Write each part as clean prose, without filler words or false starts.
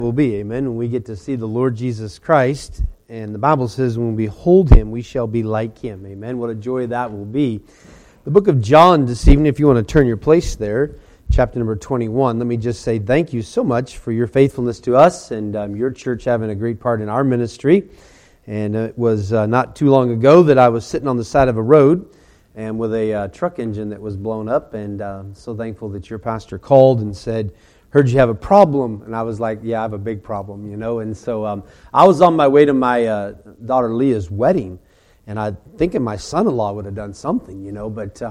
Will be, amen, when we get to see the Lord Jesus Christ. And the Bible says when we behold Him, we shall be like Him. Amen. What a joy that will be. The book of John this evening, if you want to turn your place there, chapter number 21. Let me just say thank you so much for your faithfulness to us and your church having a great part in our ministry. And it was not too long ago that I was sitting on the side of a road and with a truck engine that was blown up. And so thankful that your pastor called and said, "Heard you have a problem." And I was like, yeah, I have a big problem, you know. And so I was on my way to my daughter Leah's wedding, and I thinking my son-in-law would have done something, you know. But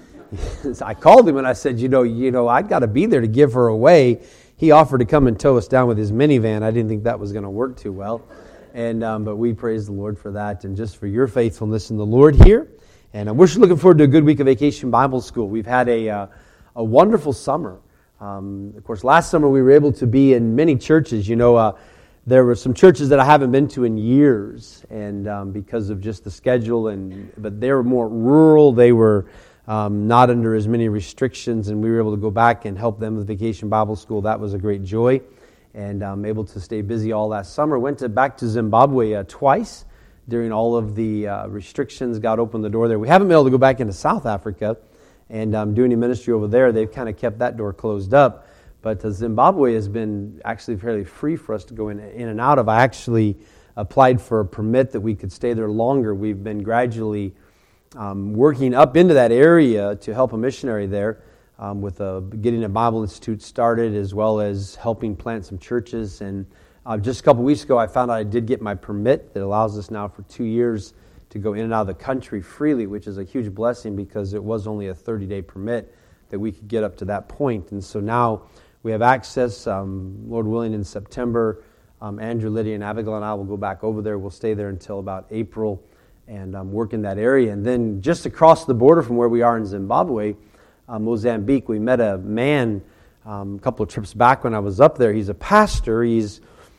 I called him and I said, you know, I got to be there to give her away. He offered to come and tow us down with his minivan. I didn't think that was going to work too well. And but we praise the Lord for that and just for your faithfulness in the Lord here. And we're looking forward to a good week of Vacation Bible School. We've had a wonderful summer. Of course, last summer we were able to be in many churches. You know, there were some churches that I haven't been to in years, and because of just the schedule. But they were more rural. They were not under as many restrictions, and we were able to go back and help them with Vacation Bible School. That was a great joy, and I'm able to stay busy all that summer. Went back to Zimbabwe twice during all of the restrictions. God opened the door there. We haven't been able to go back into South Africa and doing a ministry over there. They've kind of kept that door closed up. But Zimbabwe has been actually fairly free for us to go in and out of. I actually applied for a permit that we could stay there longer. We've been gradually working up into that area to help a missionary there with getting a Bible Institute started, as well as helping plant some churches. And just a couple weeks ago, I found out I did get my permit that allows us now for 2 years to go in and out of the country freely, which is a huge blessing because it was only a 30-day permit that we could get up to that point. And so now we have access, Lord willing, in September. Andrew, Lydia, and Abigail and I will go back over there. We'll stay there until about April and work in that area. And then just across the border from where we are in Zimbabwe, Mozambique, we met a man a couple of trips back when I was up there. He's a pastor. He's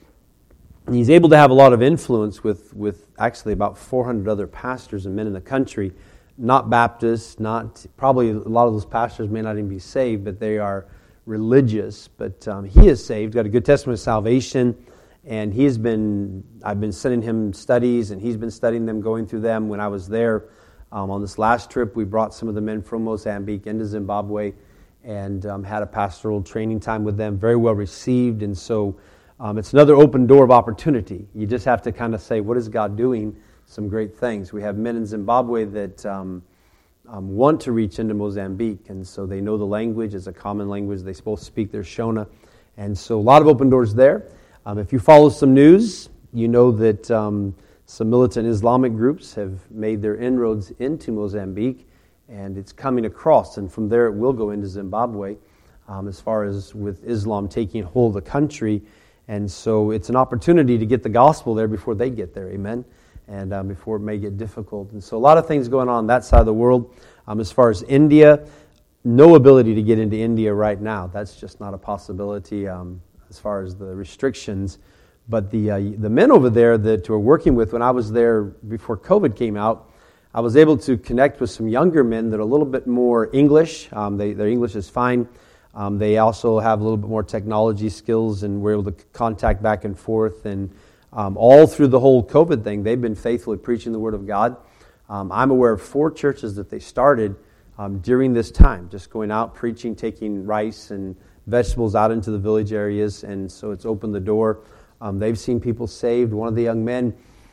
able to have a lot of influence with actually about 400 other pastors and men in the country, not Baptists, probably a lot of those pastors may not even be saved, but they are religious. But he is saved, got a good testimony of salvation, and I've been sending him studies, and he's been studying them, going through them. When I was there on this last trip, we brought some of the men from Mozambique into Zimbabwe and had a pastoral training time with them, very well received, and so it's another open door of opportunity. You just have to kind of say, what is God doing? Some great things. We have men in Zimbabwe that want to reach into Mozambique, and so they know the language. It's a common language. They both speak their Shona, and so a lot of open doors there. If you follow some news, you know that some militant Islamic groups have made their inroads into Mozambique, and it's coming across, and from there it will go into Zimbabwe, as far as with Islam taking hold of the country. And so it's an opportunity to get the gospel there before they get there, amen, and before it may get difficult. And so a lot of things going on that side of the world. As far as India, no ability to get into India right now. That's just not a possibility as far as the restrictions. But the men over there that we're working with, when I was there before COVID came out, I was able to connect with some younger men that are a little bit more English. Their English is fine. They also have a little bit more technology skills, and we're able to contact back and forth. And all through the whole COVID thing, they've been faithfully preaching the Word of God. I'm aware of 4 churches that they started during this time, just going out, preaching, taking rice and vegetables out into the village areas. And so it's opened the door. They've seen people saved. One of the young men,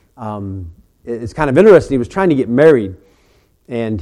it's kind of interesting, he was trying to get married, and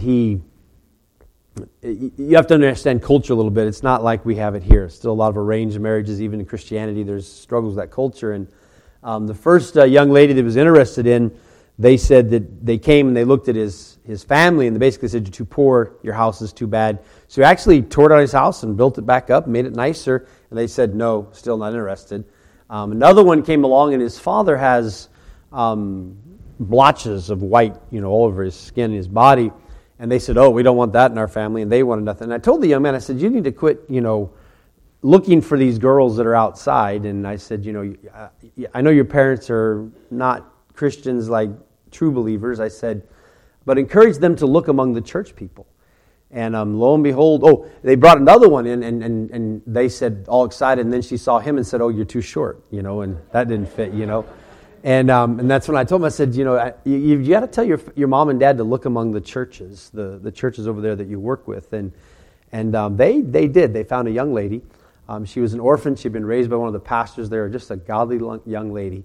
you have to understand culture a little bit. It's not like we have it here. Still a lot of arranged marriages, even in Christianity. There's struggles with that culture. And the first young lady that was interested in, they said that they came and they looked at his family, and they basically said, "You're too poor, your house is too bad." So he actually tore down his house and built it back up, made it nicer, and they said, "No, still not interested." Another one came along, and his father has blotches of white, all over his skin and his body. And they said, "Oh, we don't want that in our family," and they wanted nothing. And I told the young man, I said, "You need to quit, looking for these girls that are outside." And I said, I know your parents are not Christians like true believers. I said, but encourage them to look among the church people. And lo and behold, they brought another one in, and they said, all excited, and then she saw him and said, you're too short, and that didn't fit, And that's when I told him, I said, you got to tell your mom and dad to look among the churches, the churches over there that you work with. And they did. They found a young lady. She was an orphan. She'd been raised by one of the pastors there, just a godly young lady.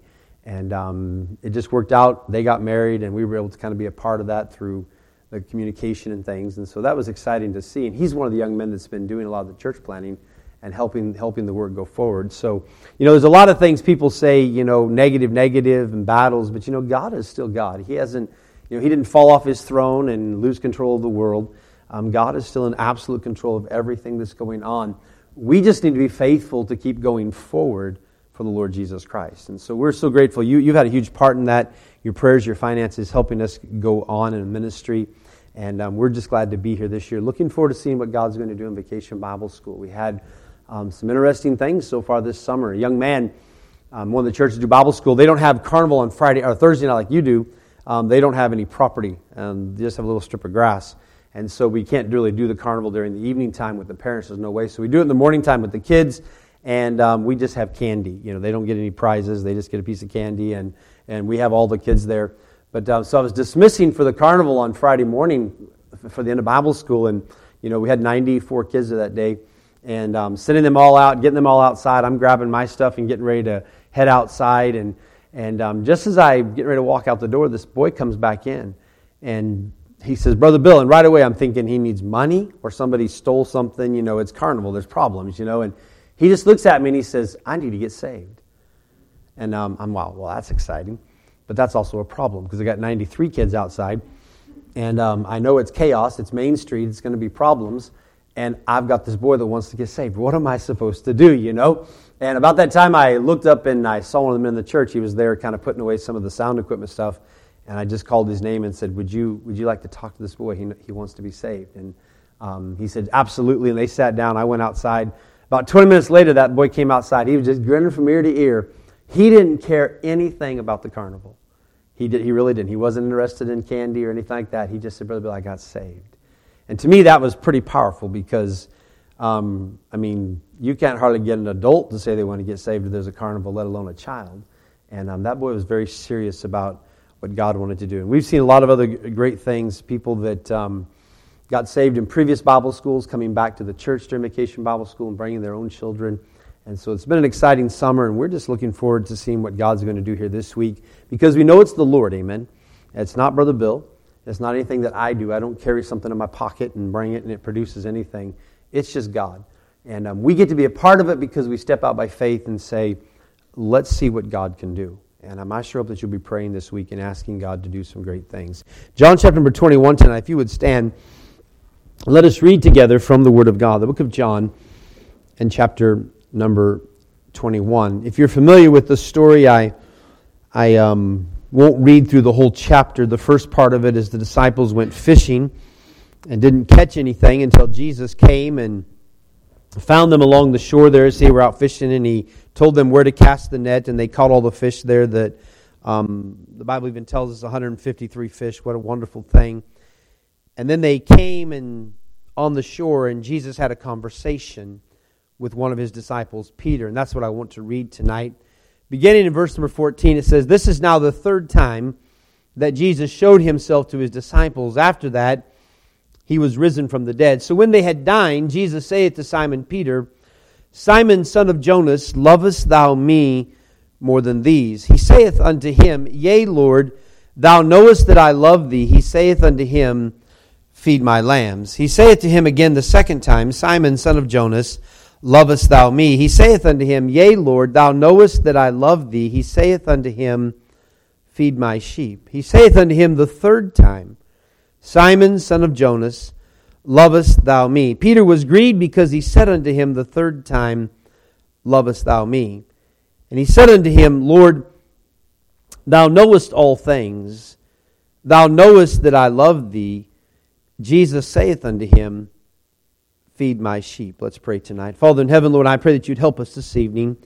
And it just worked out. They got married, and we were able to kind of be a part of that through the communication and things. And so that was exciting to see. And he's one of the young men that's been doing a lot of the church planning and helping the word go forward. So, there's a lot of things people say, negative and battles, but God is still God. He hasn't, He didn't fall off His throne and lose control of the world. God is still in absolute control of everything that's going on. We just need to be faithful to keep going forward for the Lord Jesus Christ. And so we're so grateful. You've had a huge part in that. Your prayers, your finances, helping us go on in ministry. And we're just glad to be here this year. Looking forward to seeing what God's going to do in Vacation Bible School. We had some interesting things so far this summer. A young man, one of the churches do Bible school. They don't have carnival on Friday or Thursday night like you do. They don't have any property. They just have a little strip of grass. And so we can't really do the carnival during the evening time with the parents. There's no way. So we do it in the morning time with the kids. And we just have candy. They don't get any prizes. They just get a piece of candy. And we have all the kids there. But so I was dismissing for the carnival on Friday morning for the end of Bible school. And, we had 94 kids there that day. And sending them all out, getting them all outside. I'm grabbing my stuff and getting ready to head outside. And just as I get ready to walk out the door, this boy comes back in. And he says, Brother Bill. And right away I'm thinking he needs money or somebody stole something. It's carnival. There's problems, And he just looks at me and he says, I need to get saved. And I'm, well, that's exciting. But that's also a problem because I got 93 kids outside. And I know it's chaos. It's Main Street. It's going to be problems. And I've got this boy that wants to get saved. What am I supposed to do, And about that time, I looked up and I saw one of them in the church. He was there kind of putting away some of the sound equipment stuff. And I just called his name and said, would you like to talk to this boy? He wants to be saved. And he said, absolutely. And they sat down. I went outside. About 20 minutes later, that boy came outside. He was just grinning from ear to ear. He didn't care anything about the carnival. He really didn't. He wasn't interested in candy or anything like that. He just said, Brother Bill, I got saved. And to me, that was pretty powerful because, you can't hardly get an adult to say they want to get saved if there's a carnival, let alone a child. And that boy was very serious about what God wanted to do. And we've seen a lot of other great things, people that got saved in previous Bible schools, coming back to the church during Vacation Bible School and bringing their own children. And so it's been an exciting summer, and we're just looking forward to seeing what God's going to do here this week because we know it's the Lord, amen. It's not Brother Bill. It's not anything that I do. I don't carry something in my pocket and bring it and it produces anything. It's just God. And we get to be a part of it because we step out by faith and say, let's see what God can do. And I sure hope that you'll be praying this week and asking God to do some great things. John chapter number 21 tonight, if you would stand, let us read together from the Word of God, the book of John and chapter number 21. If you're familiar with the story, I won't read through the whole chapter. The first part of it is the disciples went fishing and didn't catch anything until Jesus came and found them along the shore there as they were out fishing, and He told them where to cast the net, and they caught all the fish there that the Bible even tells us 153 fish. What a wonderful thing. And then they came and on the shore, and Jesus had a conversation with one of His disciples, Peter, and that's what I want to read tonight. Beginning in verse number 14, it says, This is now the third time that Jesus showed Himself to His disciples. After that, He was risen from the dead. So when they had dined, Jesus saith to Simon Peter, Simon, son of Jonas, lovest thou me more than these? He saith unto him, Yea, Lord, thou knowest that I love thee. He saith unto him, Feed my lambs. He saith to him again the second time, Simon, son of Jonas, lovest thou me? He saith unto him, Yea, Lord, thou knowest that I love thee. He saith unto him, Feed my sheep. He saith unto him the third time, Simon, son of Jonas, lovest thou me? Peter was grieved because he said unto him the third time, Lovest thou me? And he said unto him, Lord, thou knowest all things. Thou knowest that I love thee. Jesus saith unto him, Feed my sheep. Let's pray tonight. Father in heaven, Lord, I pray that you'd help us this evening.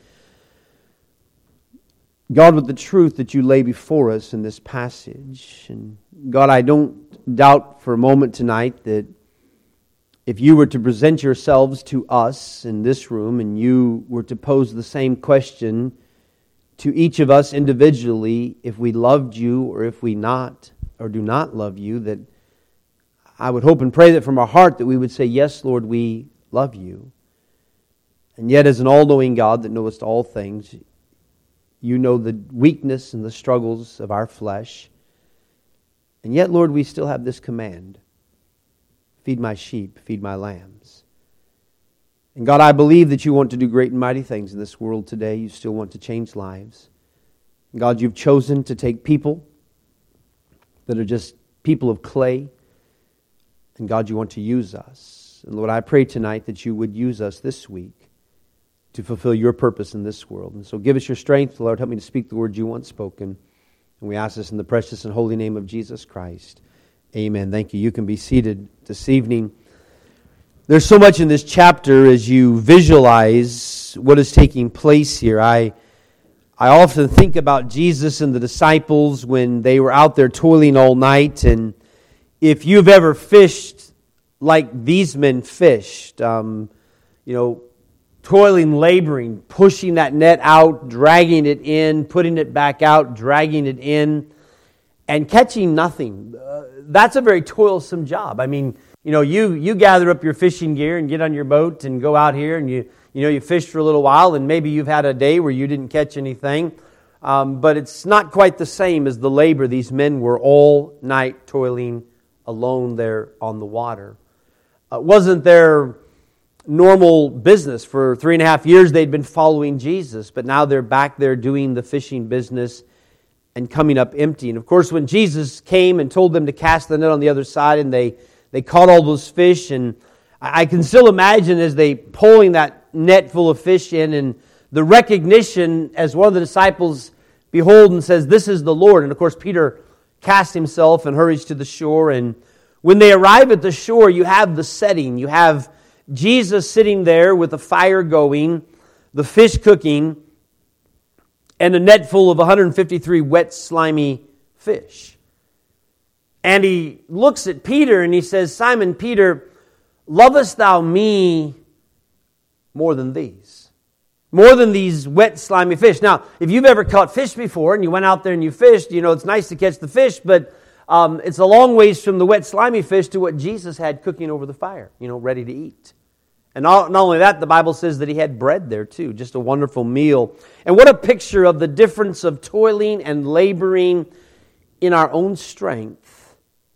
God, with the truth that you lay before us in this passage. And God, I don't doubt for a moment tonight that if you were to present yourselves to us in this room and you were to pose the same question to each of us individually, if we loved you or if we not or do not love you, that I would hope and pray that from our heart that we would say, yes, Lord, we love you. And yet as an all-knowing God that knowest all things, you know the weakness and the struggles of our flesh. And yet, Lord, we still have this command. Feed my sheep, feed my lambs. And God, I believe that you want to do great and mighty things in this world today. You still want to change lives. And God, you've chosen to take people that are just people of clay. And God, you want to use us. And Lord, I pray tonight that you would use us this week to fulfill your purpose in this world. And so give us your strength, Lord. Help me to speak the words you want spoken. And we ask this in the precious and holy name of Jesus Christ. Amen. Thank you. You can be seated this evening. There's so much in this chapter as you visualize what is taking place here. I often think about Jesus and the disciples when they were out there toiling all night. And if you've ever fished like these men fished, toiling, laboring, pushing that net out, dragging it in, putting it back out, dragging it in, and catching nothing. That's a very toilsome job. I mean, you gather up your fishing gear and get on your boat and go out here and you fish for a little while and maybe you've had a day where you didn't catch anything. But it's not quite the same as the labor. These men were all night toiling alone there on the water. It wasn't their normal business. For 3.5 years they'd been following Jesus, but now they're back there doing the fishing business and coming up empty. And of course, when Jesus came and told them to cast the net on the other side, and they caught all those fish, and I can still imagine as they pulling that net full of fish in, and the recognition as one of the disciples behold and says, "This is the Lord." And of course, Peter casts himself and hurries to the shore. And when they arrive at the shore, you have the setting. You have Jesus sitting there with the fire going, the fish cooking, and a net full of 153 wet, slimy fish. And he looks at Peter and he says, "Simon Peter, lovest thou me more than these?" More than these wet, slimy fish. Now, if you've ever caught fish before and you went out there and you fished, it's nice to catch the fish, but it's a long ways from the wet, slimy fish to what Jesus had cooking over the fire, ready to eat. And not only that, the Bible says that he had bread there too, just a wonderful meal. And what a picture of the difference of toiling and laboring in our own strength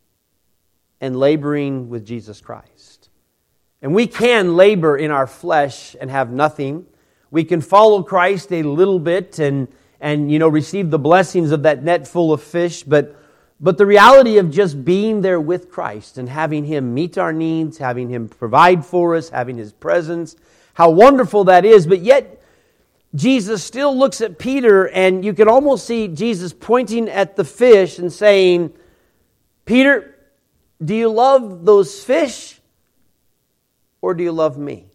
and laboring with Jesus Christ. And we can labor in our flesh and have nothing. We can follow Christ a little bit and receive the blessings of that net full of fish, but the reality of just being there with Christ and having Him meet our needs, having Him provide for us, having His presence, how wonderful that is. But yet, Jesus still looks at Peter, and you can almost see Jesus pointing at the fish and saying, "Peter, do you love those fish, or do you love me?"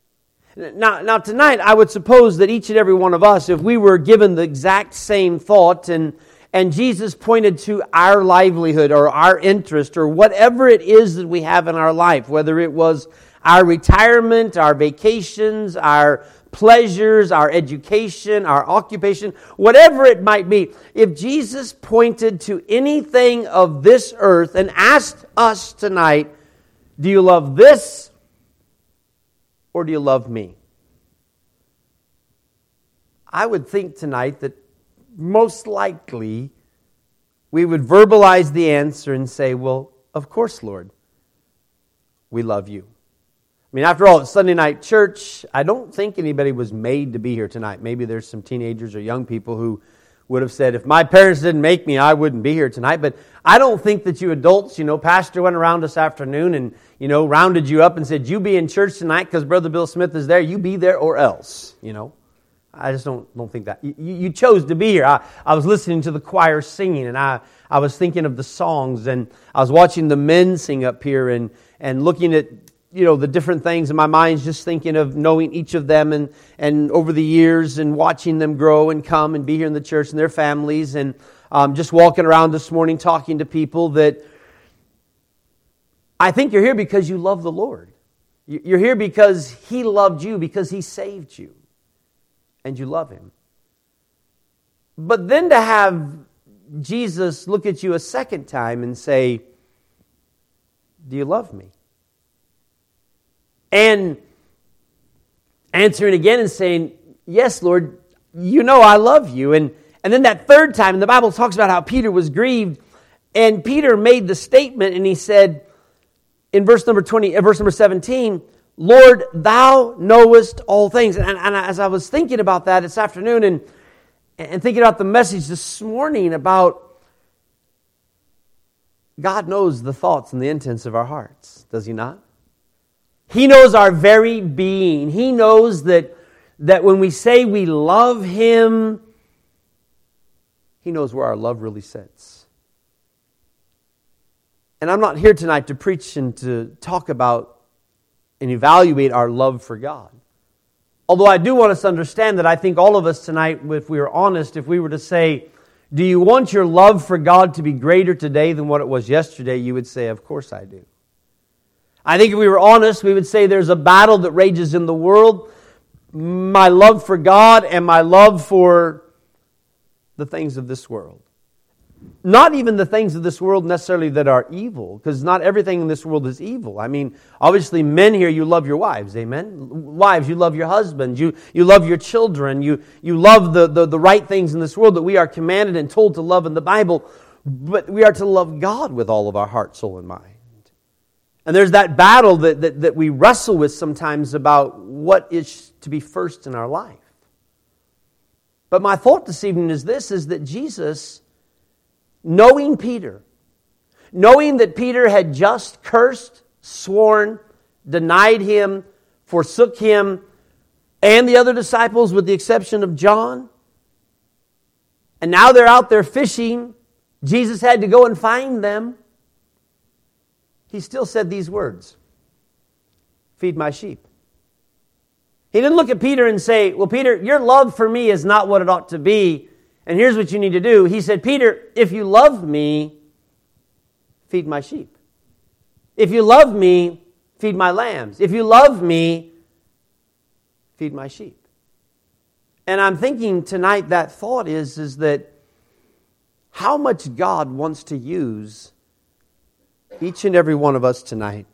Now tonight, I would suppose that each and every one of us, if we were given the exact same thought and Jesus pointed to our livelihood or our interest or whatever it is that we have in our life, whether it was our retirement, our vacations, our pleasures, our education, our occupation, whatever it might be, if Jesus pointed to anything of this earth and asked us tonight, "Do you love this or do you love me?" I would think tonight that most likely we would verbalize the answer and say, "Well, of course, Lord, we love you." I mean, after all, it's Sunday night church. I don't think anybody was made to be here tonight. Maybe there's some teenagers or young people who would have said, "If my parents didn't make me, I wouldn't be here tonight." But I don't think that you adults, Pastor went around this afternoon and, rounded you up and said, "You be in church tonight because Brother Bill Smith is there. You be there or else," I just don't think that. You chose to be here. I was listening to the choir singing, and I was thinking of the songs, and I was watching the men sing up here and looking at, the different things in my mind, just thinking of knowing each of them and over the years and watching them grow and come and be here in the church and their families, and just walking around this morning talking to people that I think you're here because you love the Lord. You're here because He loved you, because He saved you, and you love Him. But then to have Jesus look at you a second time and say, do you love me? And answering again and saying, yes, Lord, you know I love you. And then that third time, and the Bible talks about how Peter was grieved, and Peter made the statement, and he said in verse number 17, Lord, thou knowest all things. And as I was thinking about that this afternoon and thinking about the message this morning about God knows the thoughts and the intents of our hearts, does He not? He knows our very being. He knows that when we say we love Him, He knows where our love really sits. And I'm not here tonight to preach and to talk about and evaluate our love for God. Although I do want us to understand that I think all of us tonight, if we were honest, if we were to say, do you want your love for God to be greater today than what it was yesterday? You would say, of course I do. I think if we were honest, we would say there's a battle that rages in the world. My love for God and my love for the things of this world. Not even the things of this world necessarily that are evil, because not everything in this world is evil. I mean, obviously men here, you love your wives, amen? Wives, you love your husbands, you love your children, you love the right things in this world that we are commanded and told to love in the Bible, but we are to love God with all of our heart, soul, and mind. And there's that battle that we wrestle with sometimes about what is to be first in our life. But my thought this evening is this, is that Jesus, knowing Peter, knowing that Peter had just cursed, sworn, denied Him, forsook Him, and the other disciples with the exception of John, and now they're out there fishing, Jesus had to go and find them. He still said these words, feed my sheep. He didn't look at Peter and say, well, Peter, your love for me is not what it ought to be, and here's what you need to do. He said, Peter, if you love me, feed my sheep. If you love me, feed my lambs. If you love me, feed my sheep. And I'm thinking tonight that thought is that how much God wants to use each and every one of us tonight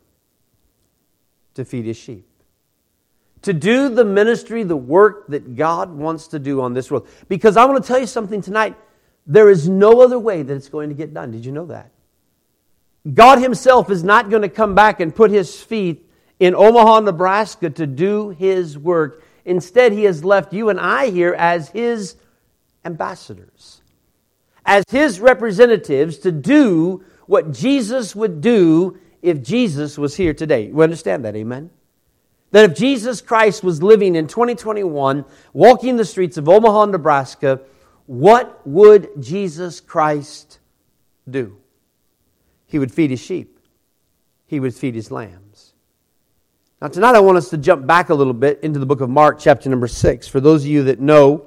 to feed His sheep. To do the ministry, the work that God wants to do on this world. Because I want to tell you something tonight. There is no other way that it's going to get done. Did you know that? God Himself is not going to come back and put His feet in Omaha, Nebraska to do His work. Instead, He has left you and I here as His ambassadors. As His representatives to do what Jesus would do if Jesus was here today. You understand that, amen? That if Jesus Christ was living in 2021, walking the streets of Omaha, Nebraska, what would Jesus Christ do? He would feed His sheep. He would feed His lambs. Now tonight I want us to jump back a little bit into the book of Mark, chapter number 6. For those of you that know,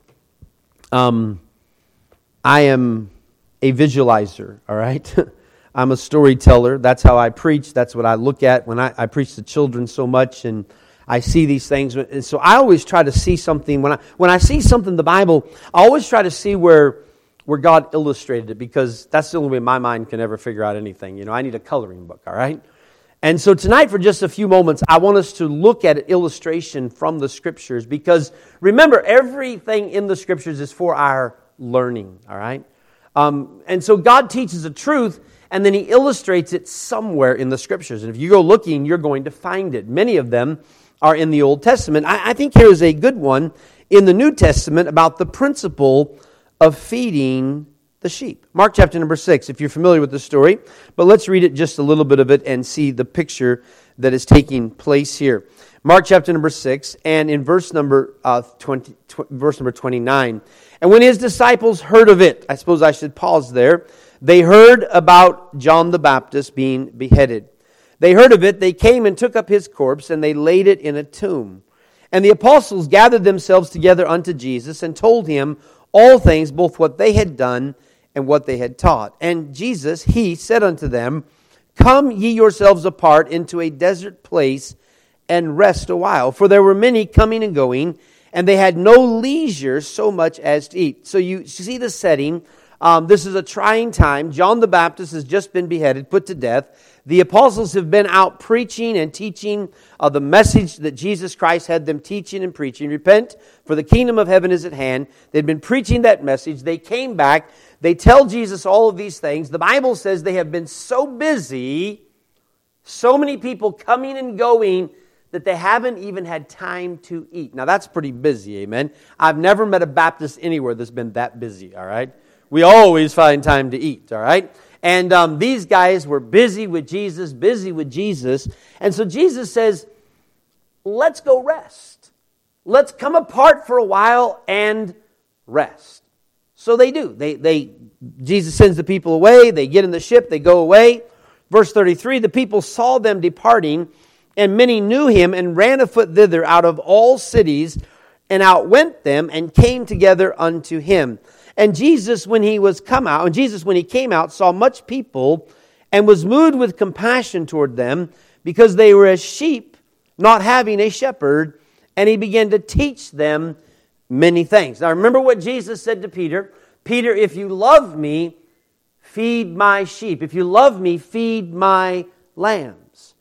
I am a visualizer, all right? I'm a storyteller. That's how I preach. That's what I look at when I preach to children so much, and I see these things. And so I always try to see something. When I see something in the Bible, I always try to see where God illustrated it, because that's the only way my mind can ever figure out anything. You know, I need a coloring book, all right? And so tonight, for just a few moments, I want us to look at an illustration from the Scriptures, because remember, everything in the Scriptures is for our learning, all right? And so God teaches a truth, and then He illustrates it somewhere in the Scriptures. And if you go looking, you're going to find it. Many of them are in the Old Testament. I think here is a good one in the New Testament about the principle of feeding the sheep. Mark chapter number 6, if you're familiar with the story. But let's read it, just a little bit of it, and see the picture that is taking place here. Mark chapter number 6, and in verse number 29. And when His disciples heard of it, I suppose I should pause there. They heard about John the Baptist being beheaded. They heard of it, they came and took up his corpse, and they laid it in a tomb. And the apostles gathered themselves together unto Jesus, and told Him all things, both what they had done and what they had taught. And Jesus, He said unto them, Come ye yourselves apart into a desert place, and rest a while. For there were many coming and going, and they had no leisure so much as to eat. So you see the setting. This is a trying time. John the Baptist has just been beheaded, put to death. The apostles have been out preaching and teaching the message that Jesus Christ had them teaching and preaching. Repent, for the kingdom of heaven is at hand. They'd been preaching that message. They came back. They tell Jesus all of these things. The Bible says they have been so busy, so many people coming and going, that they haven't even had time to eat. Now that's pretty busy, amen? I've never met a Baptist anywhere that's been that busy, all right? We always find time to eat, all right? And these guys were busy with Jesus. And so Jesus says, let's go rest. Let's come apart for a while and rest. So they do. Jesus sends the people away. They get in the ship. They go away. Verse 33, the people saw them departing, and many knew him and ran afoot thither out of all cities and outwent them and came together unto him. And Jesus, when he came out, saw much people and was moved with compassion toward them because they were as sheep not having a shepherd, and he began to teach them many things. Now remember what Jesus said to Peter. Peter, if you love me, feed my sheep. If you love me, feed my lambs.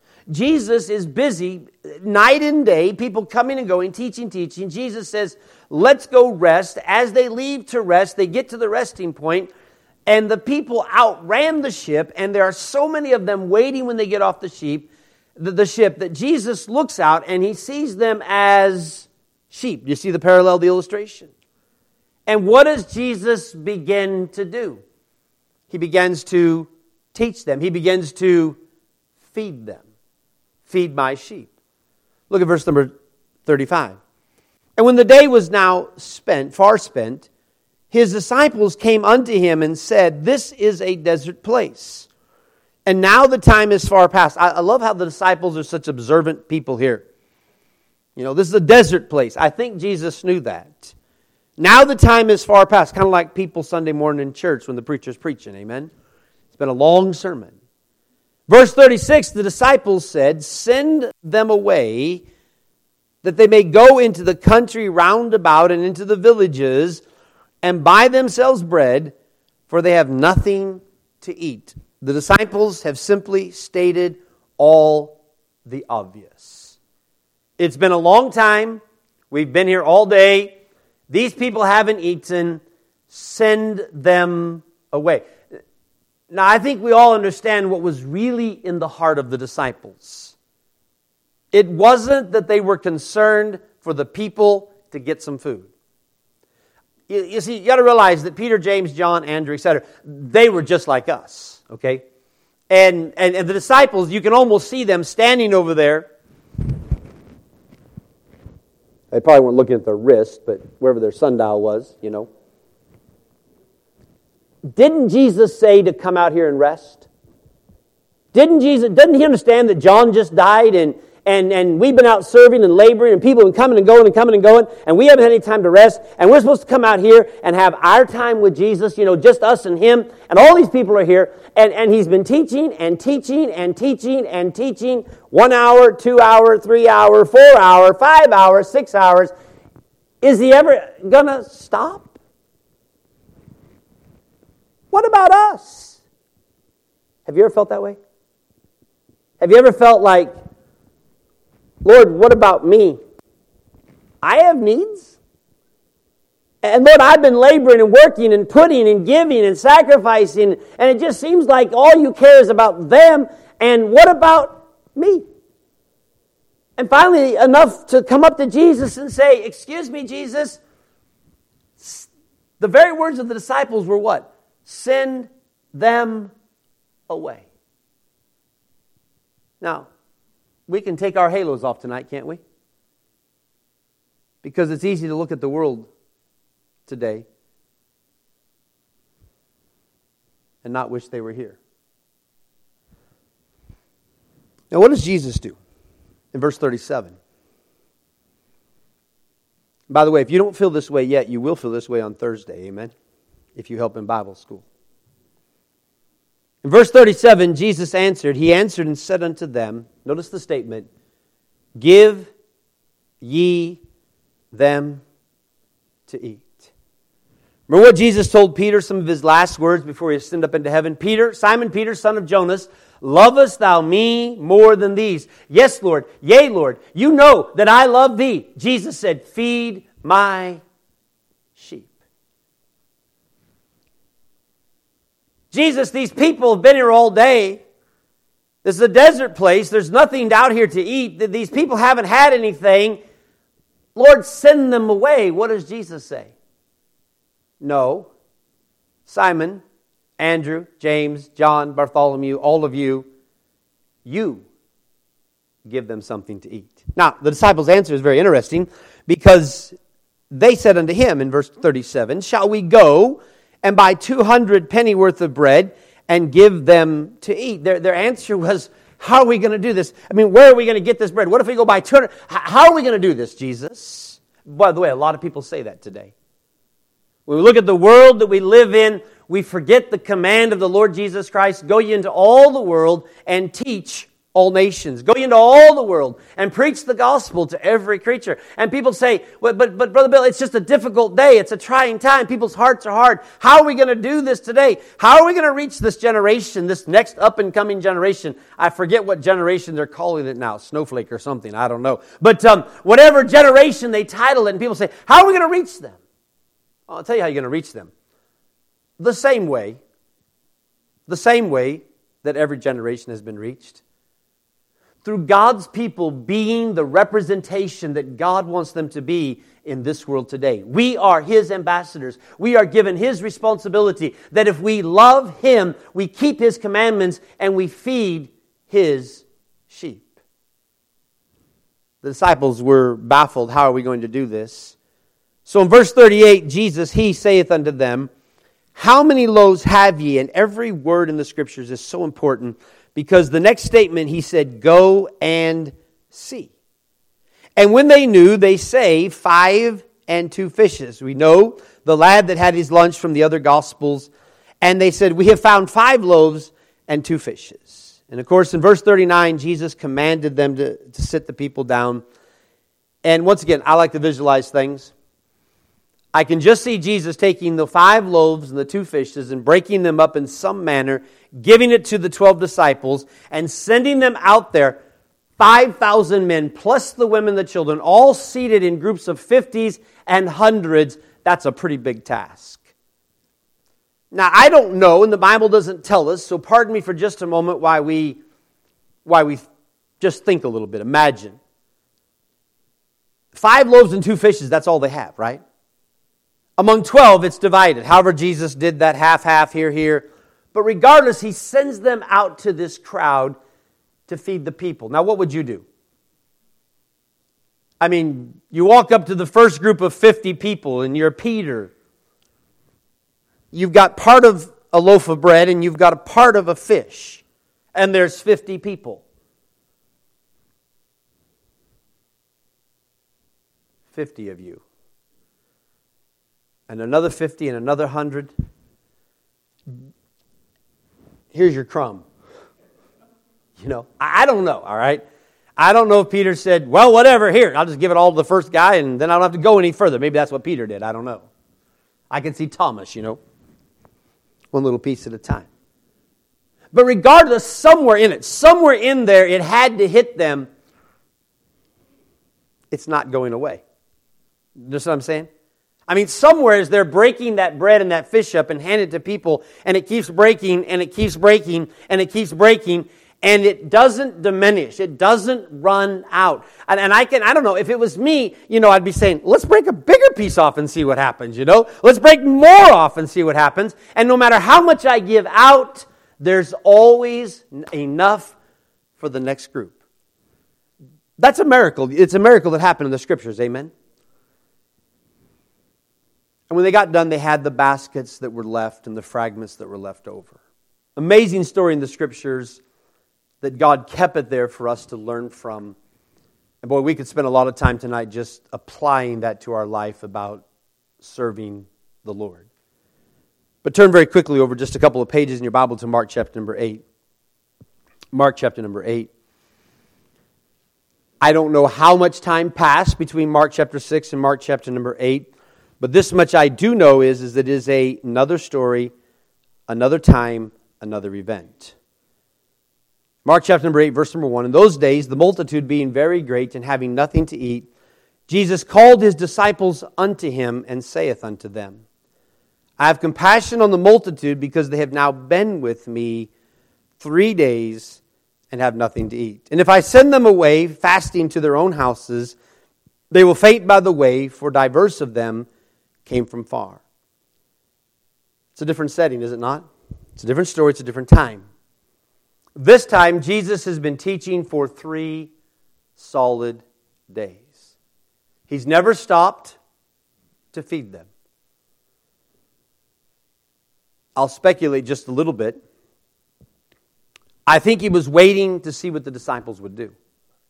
Jesus is busy night and day, people coming and going, teaching. Jesus says, let's go rest. As they leave to rest, they get to the resting point, and the people outran the ship, and there are so many of them waiting when they get off the ship that Jesus looks out and he sees them as sheep. You see the parallel, the illustration? And what does Jesus begin to do? He begins to teach them. He begins to feed them. Feed my sheep. Look at verse number 35. And when the day was now far spent, his disciples came unto him and said, this is a desert place, and now the time is far past. I love how the disciples are such observant people here. You know, this is a desert place. I think Jesus knew that. Now the time is far past. Kind of like people Sunday morning in church when the preacher's preaching. Amen? It's been a long sermon. Verse 36, the disciples said, send them away that they may go into the country round about and into the villages and buy themselves bread, for they have nothing to eat. The disciples have simply stated all the obvious. It's been a long time. We've been here all day. These people haven't eaten. Send them away. Now, I think we all understand what was really in the heart of the disciples. It wasn't that they were concerned for the people to get some food. You see, you got to realize that Peter, James, John, Andrew, etc., they were just like us, okay? And the disciples, you can almost see them standing over there. They probably weren't looking at their wrist, but wherever their sundial was, you know. Didn't Jesus say to come out here and rest? Doesn't he understand that John just died and we've been out serving and laboring and people have been coming and going and we haven't had any time to rest, and we're supposed to come out here and have our time with Jesus, you know, just us and him, and all these people are here, and he's been teaching 1 hour, 2 hour, 3 hour, 4 hour, 5 hours, 6 hours. Is he ever gonna stop? What about us? Have you ever felt that way? Have you ever felt like, Lord, what about me? I have needs. And Lord, I've been laboring and working and putting and giving and sacrificing, and it just seems like all you care is about them, and what about me? And finally, enough to come up to Jesus and say, excuse me, Jesus. The very words of the disciples were what? Send them away. Now, we can take our halos off tonight, can't we? Because it's easy to look at the world today and not wish they were here. Now, what does Jesus do? In verse 37. By the way, if you don't feel this way yet, you will feel this way on Thursday, amen? If you help in Bible school. In verse 37, Jesus answered. He answered and said unto them, notice the statement, Give ye them to eat. Remember what Jesus told Peter, some of his last words before he ascended up into heaven? Peter, Simon Peter, son of Jonas, lovest thou me more than these? Yes, Lord. Yea, Lord. You know that I love thee. Jesus said, feed my sheep. Jesus, these people have been here all day. This is a desert place. There's nothing out here to eat. These people haven't had anything. Lord, send them away. What does Jesus say? No. Simon, Andrew, James, John, Bartholomew, all of you, you give them something to eat. Now, the disciples' answer is very interesting because they said unto him in verse 37, shall we go and buy 200 pennyworth of bread and give them to eat? Their answer was, how are we going to do this? I mean, where are we going to get this bread? What if we go buy 200? How are we going to do this, Jesus? By the way, a lot of people say that today. When we look at the world that we live in, we forget the command of the Lord Jesus Christ, go ye into all the world and teach all nations. Go ye into all the world and preach the gospel to every creature. And people say, but Brother Bill, it's just a difficult day. It's a trying time. People's hearts are hard. How are we going to do this today? How are we going to reach this generation, this next up-and-coming generation? I forget what generation they're calling it now, Snowflake or something. I don't know. But whatever generation they title it, and people say, how are we going to reach them? I'll tell you how you're going to reach them. The same way that every generation has been reached. Through God's people being the representation that God wants them to be in this world today. We are His ambassadors. We are given His responsibility that if we love Him, we keep His commandments and we feed His sheep. The disciples were baffled. How are we going to do this? So in verse 38, Jesus, He saith unto them, how many loaves have ye? And every word in the Scriptures is so important because the next statement He said, go and see. And when they knew, they say, 5 and 2 fishes. We know the lad that had his lunch from the other Gospels. And they said, we have found 5 loaves and 2 fishes. And of course, in verse 39, Jesus commanded them to sit the people down. And once again, I like to visualize things. I can just see Jesus taking the 5 loaves and the 2 fishes and breaking them up in some manner, giving it to the 12 disciples, and sending them out there, 5,000 men, plus the women and the children, all seated in groups of 50s and 100s. That's a pretty big task. Now, I don't know, and the Bible doesn't tell us, so pardon me for just a moment why we just think a little bit. Imagine. 5 loaves and 2 fishes, that's all they have, right? Among 12, it's divided. However, Jesus did that half, here. But regardless, He sends them out to this crowd to feed the people. Now, what would you do? I mean, you walk up to the first group of 50 people, and you're Peter. You've got part of a loaf of bread, and you've got a part of a fish. And there's 50 people. 50 of you. And another 50 and another 100. Here's your crumb. You know, I don't know, all right? I don't know if Peter said, well, whatever, here, I'll just give it all to the first guy and then I don't have to go any further. Maybe that's what Peter did, I don't know. I can see Thomas, you know, one little piece at a time. But regardless, somewhere in there, it had to hit them. It's not going away. You know what I'm saying? I mean, somewhere as they're breaking that bread and that fish up and hand it to people, and it keeps breaking, and it keeps breaking, and it keeps breaking, and it doesn't diminish. It doesn't run out. And I don't know, if it was me, you know, I'd be saying, let's break a bigger piece off and see what happens, you know? Let's break more off and see what happens. And no matter how much I give out, there's always enough for the next group. That's a miracle. It's a miracle that happened in the Scriptures, amen? And when they got done, they had the baskets that were left and the fragments that were left over. Amazing story in the Scriptures that God kept it there for us to learn from. And boy, we could spend a lot of time tonight just applying that to our life about serving the Lord. But turn very quickly over just a couple of pages in your Bible to Mark chapter number 8. Mark chapter number 8. I don't know how much time passed between Mark chapter 6 and Mark chapter number 8, but this much I do know is that it is another story, another time, another event. Mark chapter number 8, verse number 1. In those days, the multitude being very great and having nothing to eat, Jesus called his disciples unto him and saith unto them, I have compassion on the multitude because they have now been with me 3 days and have nothing to eat. And if I send them away fasting to their own houses, they will faint by the way, for diverse of them came from far. It's a different setting, is it not? It's a different story, it's a different time. This time, Jesus has been teaching for 3 solid days. He's never stopped to feed them. I'll speculate just a little bit. I think he was waiting to see what the disciples would do.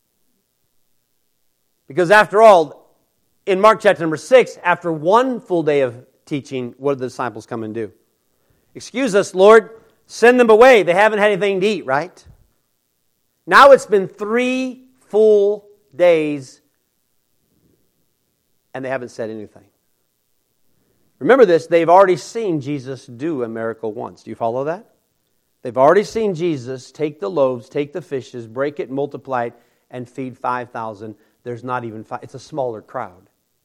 Because after all, in Mark chapter number 6, after one full day of teaching, what did the disciples come and do? Excuse us, Lord, send them away. They haven't had anything to eat, right? Now it's been 3 full days and they haven't said anything. Remember this, they've already seen Jesus do a miracle once. Do you follow that? They've already seen Jesus take the loaves, take the fishes, break it, multiply it, and feed 5,000. There's not even 5. It's a smaller crowd.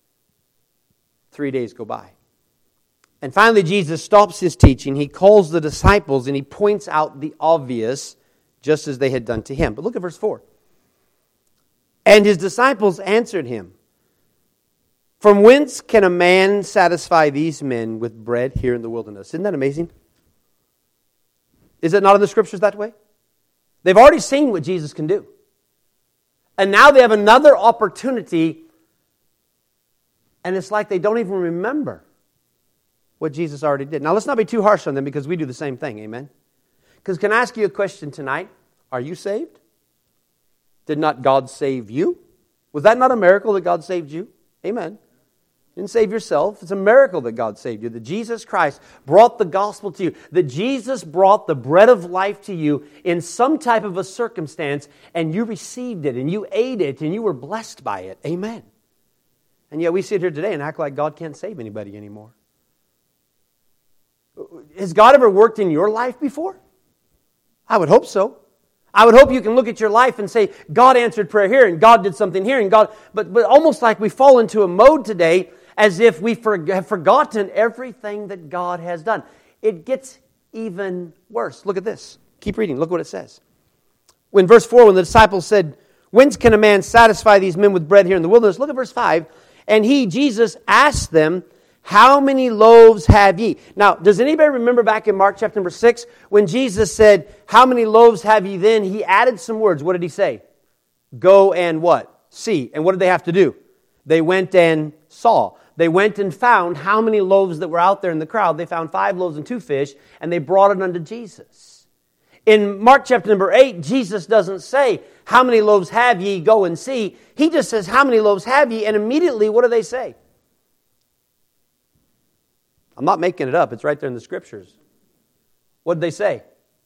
3 days go by. And finally, Jesus stops his teaching. He calls the disciples and he points out the obvious, just as they had done to him. But look at verse 4. And his disciples answered him, From whence can a man satisfy these men with bread here in the wilderness? Isn't that amazing? Is it not in the Scriptures that way? They've already seen what Jesus can do. And now they have another opportunity, and it's like they don't even remember what Jesus already did. Now, let's not be too harsh on them because we do the same thing, amen? Because can I ask you a question tonight? Are you saved? Did not God save you? Was that not a miracle that God saved you? Amen. You didn't save yourself. It's a miracle that God saved you. That Jesus Christ brought the gospel to you. That Jesus brought the bread of life to you in some type of a circumstance and you received it and you ate it and you were blessed by it. Amen. And yet we sit here today and act like God can't save anybody anymore. Has God ever worked in your life before? I would hope so. I would hope you can look at your life and say, God answered prayer here and God did something here and God, but almost like we fall into a mode today as if we have forgotten everything that God has done. It gets even worse. Look at this. Keep reading. Look what it says. When verse 4, when the disciples said, Whence can a man satisfy these men with bread here in the wilderness? Look at verse 5. And he, Jesus, asked them, How many loaves have ye? Now, does anybody remember back in Mark chapter number 6, when Jesus said, How many loaves have ye then? He added some words. What did he say? Go and what? See. And what did they have to do? They went and saw. They went and found how many loaves that were out there in the crowd. They found 5 loaves and 2 fish, and they brought it unto Jesus. In Mark chapter number 8, Jesus doesn't say, How many loaves have ye? Go and see. He just says, How many loaves have ye? And immediately, what do they say? I'm not making it up. It's right there in the Scriptures. What did they say?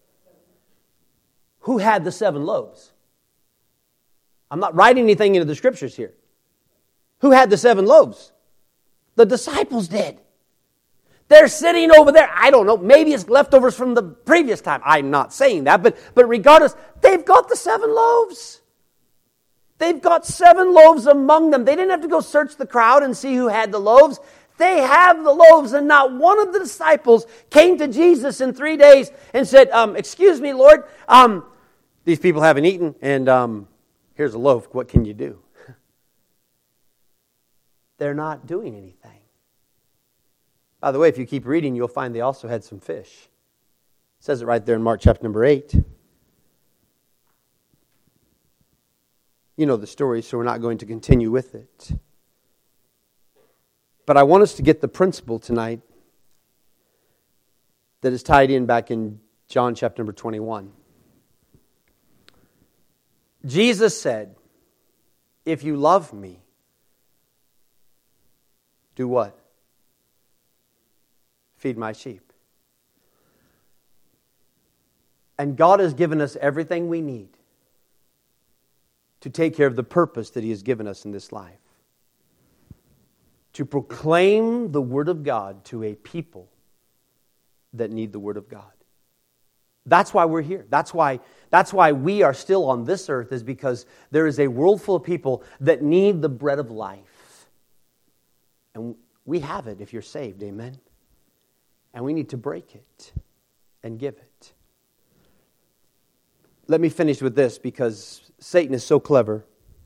Who had the 7 loaves? I'm not writing anything into the Scriptures here. Who had the 7 loaves? The disciples did. They're sitting over there. I don't know. Maybe it's leftovers from the previous time. I'm not saying that. But regardless, they've got the 7 loaves. They've got 7 loaves among them. They didn't have to go search the crowd and see who had the loaves. They have the loaves, and not one of the disciples came to Jesus in 3 days and said, Excuse me, Lord, these people haven't eaten, and here's a loaf. What can you do? They're not doing anything. By the way, if you keep reading, you'll find they also had some fish. It says it right there in Mark chapter number 8. You know the story, so we're not going to continue with it. But I want us to get the principle tonight that is tied in back in John chapter number 21. Jesus said, If you love me, do what? Feed my sheep. And God has given us everything we need to take care of the purpose that He has given us in this life. To proclaim the Word of God to a people that need the Word of God. That's why we're here. That's why we are still on this earth, is because there is a world full of people that need the bread of life. And we have it if you're saved, amen? And we need to break it and give it. Let me finish with this, because Satan is so clever.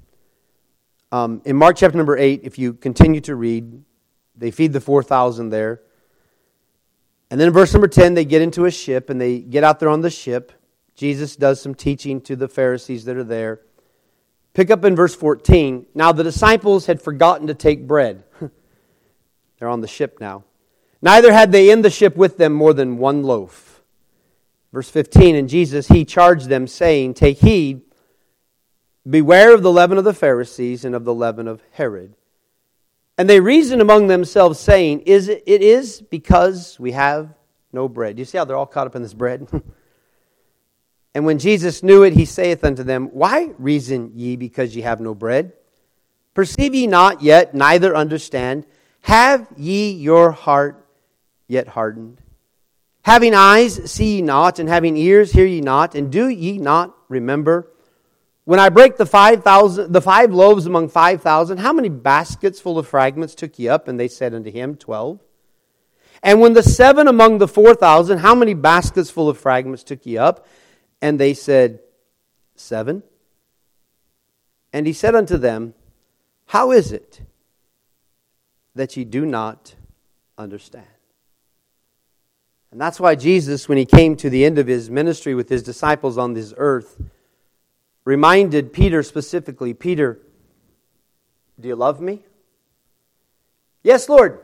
In Mark chapter number 8, if you continue to read, they feed the 4,000 there. And then in verse number 10, they get into a ship, and they get out there on the ship. Jesus does some teaching to the Pharisees that are there. Pick up in verse 14. Now the disciples had forgotten to take bread. They're on the ship now. Neither had they in the ship with them more than one loaf. Verse 15, and Jesus, He charged them, saying, take heed, beware of the leaven of the Pharisees and of the leaven of Herod. And they reasoned among themselves, saying, it is because we have no bread. You see how they're all caught up in this bread? And when Jesus knew it, He saith unto them, why reason ye because ye have no bread? Perceive ye not yet, neither understand? Have ye your heart yet hardened? Having eyes, see ye not, and having ears, hear ye not, and do ye not remember? When I break the 5 loaves among 5,000, how many baskets full of fragments took ye up? And they said unto Him, 12. And when the 7 among the 4,000, how many baskets full of fragments took ye up? And they said, 7. And He said unto them, how is it that ye do not understand? And that's why Jesus, when He came to the end of His ministry with His disciples on this earth, reminded Peter specifically, Peter, do you love me? Yes, Lord.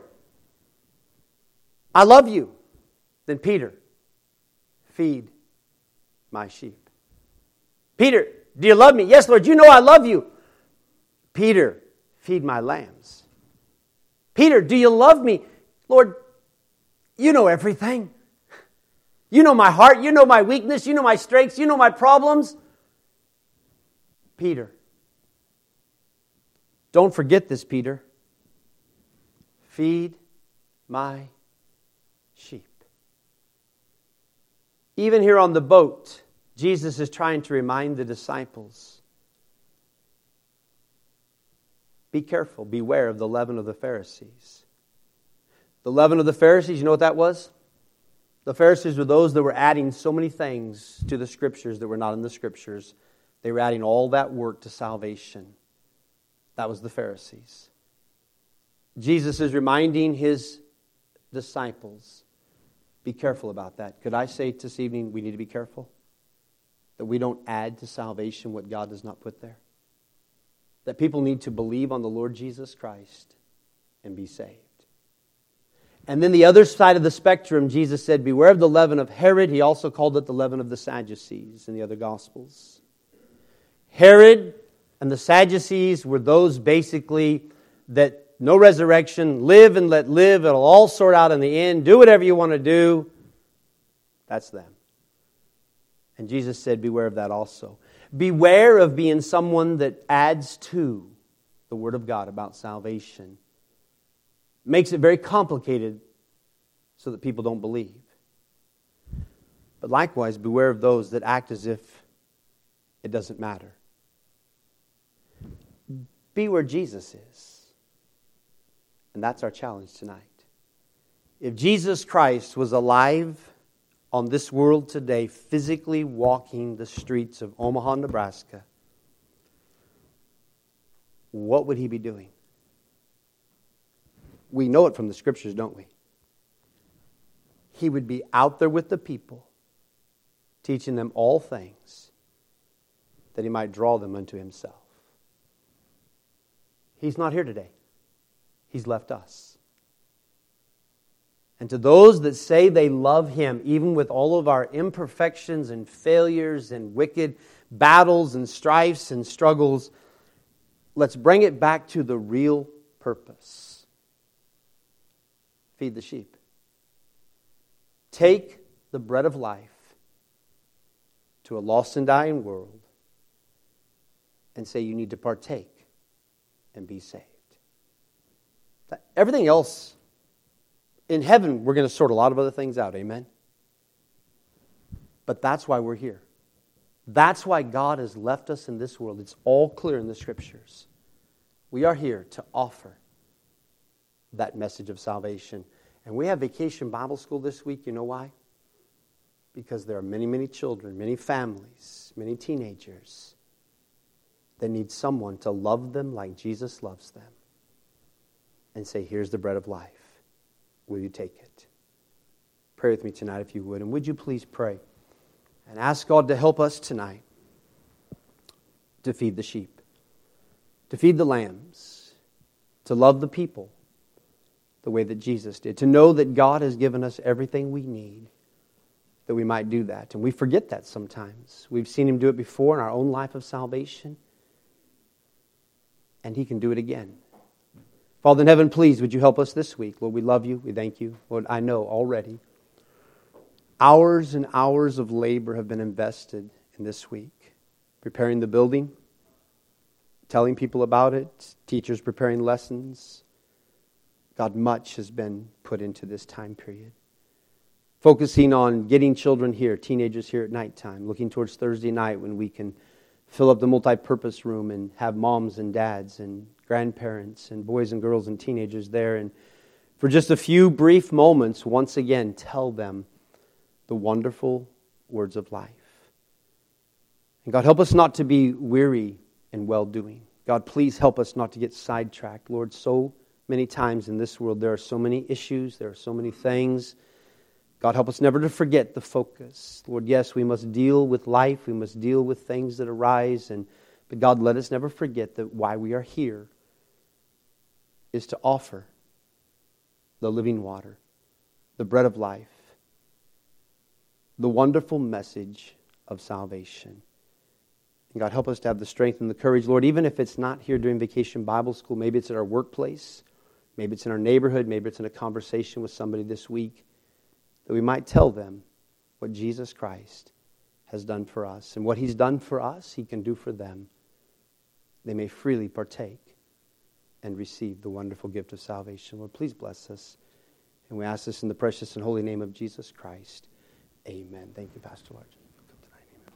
I love you. Then Peter, feed my sheep. Peter, do you love me? Yes, Lord, you know I love you. Peter, feed my lambs. Peter, do you love me? Lord, you know everything. You know my heart. You know my weakness. You know my strengths. You know my problems. Peter, don't forget this, Peter. Feed my sheep. Even here on the boat, Jesus is trying to remind the disciples, be careful, beware of the leaven of the Pharisees. The leaven of the Pharisees, you know what that was? The Pharisees were those that were adding so many things to the Scriptures that were not in the Scriptures. They were adding all that work to salvation. That was the Pharisees. Jesus is reminding His disciples, be careful about that. Could I say this evening, we need to be careful that we don't add to salvation what God does not put there? That people need to believe on the Lord Jesus Christ and be saved. And then the other side of the spectrum, Jesus said, beware of the leaven of Herod. He also called it the leaven of the Sadducees in the other Gospels. Herod and the Sadducees were those basically that no resurrection, live and let live, it'll all sort out in the end, do whatever you want to do. That's them. And Jesus said, beware of that also. Beware of being someone that adds to the Word of God about salvation. Makes it very complicated so that people don't believe. But likewise, beware of those that act as if it doesn't matter. Be where Jesus is. And that's our challenge tonight. If Jesus Christ was alive on this world today, physically walking the streets of Omaha, Nebraska, what would He be doing? We know it from the Scriptures, don't we? He would be out there with the people, teaching them all things, that He might draw them unto Himself. He's not here today. He's left us. And to those that say they love Him, even with all of our imperfections and failures and wicked battles and strifes and struggles, let's bring it back to the real purpose. Feed the sheep. Take the bread of life to a lost and dying world and say you need to partake and be saved. Everything else, in heaven, we're going to sort a lot of other things out, amen? But that's why we're here. That's why God has left us in this world. It's all clear in the Scriptures. We are here to offer that message of salvation. And we have Vacation Bible School this week. You know why? Because there are many, many children, many families, many teenagers that need someone to love them like Jesus loves them and say, here's the bread of life. Will you take it? Pray with me tonight if you would. And would you please pray and ask God to help us tonight to feed the sheep, to feed the lambs, to love the people the way that Jesus did, to know that God has given us everything we need that we might do that. And we forget that sometimes. We've seen Him do it before in our own life of salvation, and He can do it again. Father in heaven, please, would you help us this week? Lord, we love you. We thank you. Lord, I know already hours and hours of labor have been invested in this week. Preparing the building, telling people about it, teachers preparing lessons. God, much has been put into this time period. Focusing on getting children here, teenagers here at nighttime, looking towards Thursday night when we can fill up the multi-purpose room and have moms and dads and grandparents and boys and girls and teenagers there. And for just a few brief moments, once again, tell them the wonderful words of life. And God, help us not to be weary in well-doing. God, please help us not to get sidetracked. Lord, so many times in this world there are so many issues, there are so many things. God, help us never to forget the focus. Lord, yes, we must deal with life, we must deal with things that arise, but God, let us never forget that why we are here is to offer the living water, the bread of life, the wonderful message of salvation. And God, help us to have the strength and the courage, Lord, even if it's not here during Vacation Bible School, maybe it's at our workplace, maybe it's in our neighborhood, maybe it's in a conversation with somebody this week, that we might tell them what Jesus Christ has done for us. And what He's done for us, He can do for them. They may freely partake and receive the wonderful gift of salvation. Lord, please bless us. And we ask this in the precious and holy name of Jesus Christ. Amen. Thank you, Pastor Large.